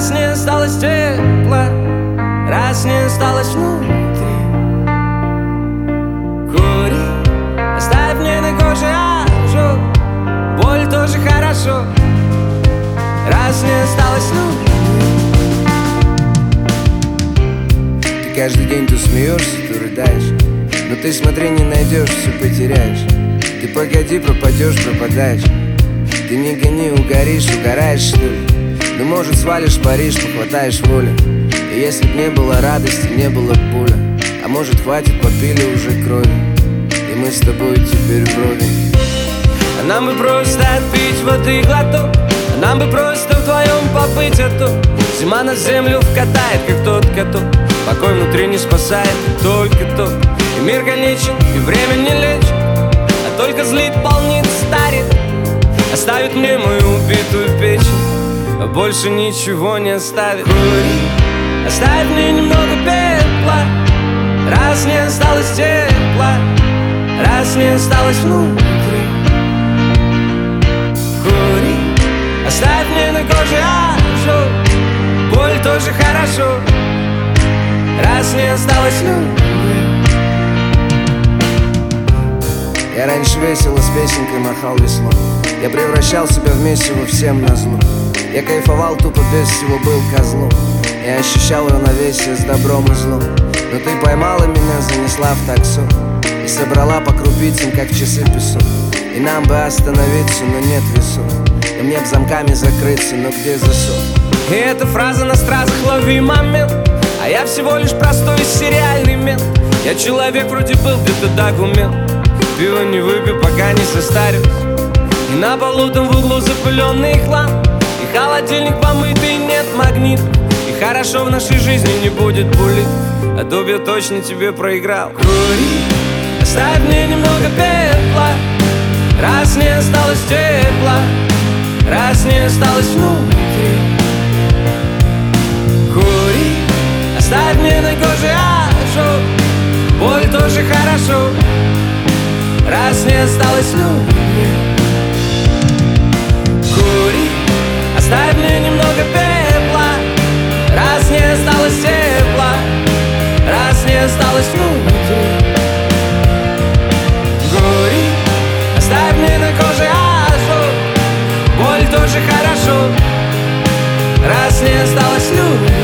раз не осталось тепла, раз не осталось внутри. Кури, оставь мне на коже ожог, боль тоже хорошо, раз не осталось внутри. Ты каждый день то смеешься, то рыдаешь, но ты смотри, не найдешь, все потеряешь. Ты погоди, пропадешь, пропадаешь. Ты не гони, угоришь, угораешь, что ли? Ну, может, свалишь в Париж, похватаешь воли. И если б не было радости, не было б боли. А может, хватит, попили уже крови, и мы с тобой теперь вровень. А нам бы просто отпить воды глоток, а нам бы просто вдвоем побыть, а то зима на землю вкатает, как тот каток. Покой внутри не спасает, только ток. И мир конечен, и время не лечит, а только злит, полнит, старит. Оставит мне мою убитую печень, а больше ничего не оставит. Кури, оставь мне немного пепла, раз не осталось тепла, раз не осталось внутри. Кури, оставь мне на коже ожог, боль тоже хорошо, раз не осталось внутри. Я раньше весело с песенкой махал веслом, я превращал себя в месиво всем назло. Я кайфовал тупо без всего, был козлом. Я ощущал равновесие с добром и злом. Но ты поймала меня, занесла в таксо и собрала по крупицам, как часы песок. И нам бы остановиться, но нет весов. И мне б замками закрыться, но где засов? И эта фраза на стразах, лови момент. А я всего лишь простой сериальный мент. Я человек вроде был, где-то документ. Пиво не выпью, пока не состарюсь. И на полу там в углу запыленный хлам, и холодильник помытый, нет магнит. И хорошо в нашей жизни не будет булит, а то б я точно тебе проиграл. Кури, оставь мне немного пепла, раз не осталось тепла, раз не осталось внутри. Кури, оставь мне на коже ожог, боль тоже хорошо, раз не осталось внутри. Кури, оставь мне немного пепла, раз не осталось тепла, раз не осталось внутри. Кури, оставь мне на коже ожог, боль тоже хорошо, раз не осталось внутри.